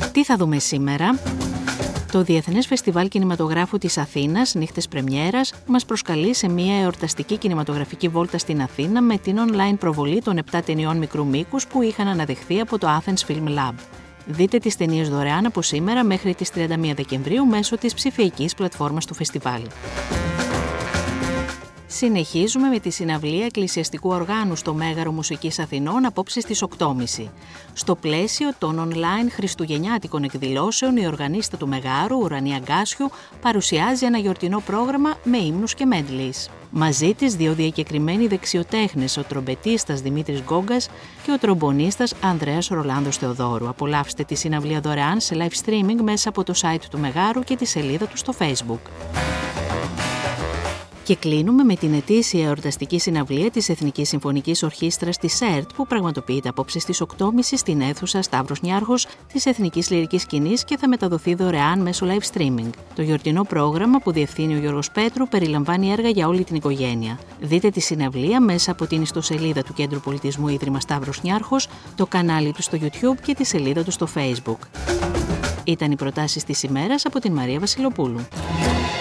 Τι θα δούμε σήμερα? Το Διεθνές Φεστιβάλ Κινηματογράφου της Αθήνας, Νύχτες Πρεμιέρας, μας προσκαλεί σε μια εορταστική κινηματογραφική βόλτα στην Αθήνα με την online προβολή των 7 ταινιών μικρού μήκους που είχαν αναδειχθεί από το Athens Film Lab. Δείτε τις ταινίες δωρεάν από σήμερα μέχρι τις 31 Δεκεμβρίου μέσω της ψηφιακής πλατφόρμας του φεστιβάλ. Συνεχίζουμε με τη συναυλία εκκλησιαστικού οργάνου στο Μέγαρο Μουσικής Αθηνών απόψε στις 8.30. Στο πλαίσιο των online χριστουγεννιάτικων εκδηλώσεων, η οργανίστα του Μεγάρου, Ουρανία Αγκάσιου, παρουσιάζει ένα γιορτινό πρόγραμμα με ύμνους και medleys. Μαζί της δύο διακεκριμένοι δεξιοτέχνες, ο τρομπετίστας Δημήτρης Γκόγκας και ο τρομπονίστας Ανδρέας Ρολάνδος Θεοδόρου. Απολαύστε τη συναυλία δωρεάν σε live streaming μέσα από το site του Μεγάρου και τη σελίδα του στο Facebook. Και κλείνουμε με την ετήσια εορταστική συναυλία της Εθνικής Συμφωνικής Ορχήστρας της ΕΡΤ που πραγματοποιείται απόψε στις 8.30 στην αίθουσα Σταύρος Νιάρχος της Εθνικής Λυρικής Σκηνής και θα μεταδοθεί δωρεάν μέσω live streaming. Το γιορτινό πρόγραμμα που διευθύνει ο Γιώργος Πέτρου περιλαμβάνει έργα για όλη την οικογένεια. Δείτε τη συναυλία μέσα από την ιστοσελίδα του Κέντρου Πολιτισμού Ίδρυμα Σταύρος Νιάρχος, το κανάλι του στο YouTube και τη σελίδα του στο Facebook. Ήταν οι προτάσεις της ημέρας από την Μαρία Βασιλοπούλου.